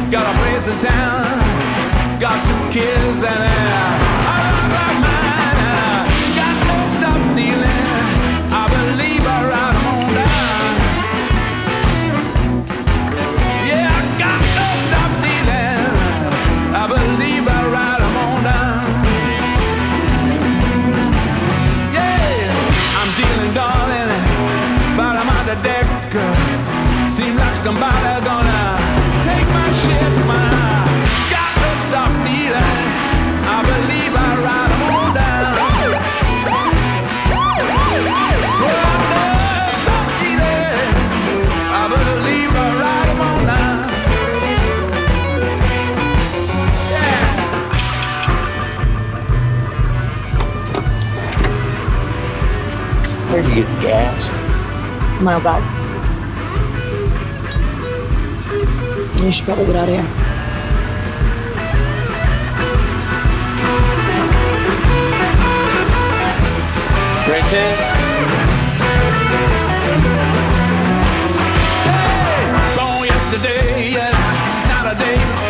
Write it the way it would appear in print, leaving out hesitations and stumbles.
got a place in town, got 2 kids and I love my mind. Got no stop dealing, I believe I ride 'em on down. Yeah, I got no stop dealing, I believe I ride 'em on down. Yeah, I'm dealing, darling, but I'm on the deck. Seems like somebody gonna take my ship, man. Got to stop dealing, I believe I ride 'em all down. Well, I never stop dealing, I believe I ride 'em all down. Yeah. Where'd you get the gas? My bag. You should probably get out of here. Brenton? Hey, gone yesterday, and not a day before.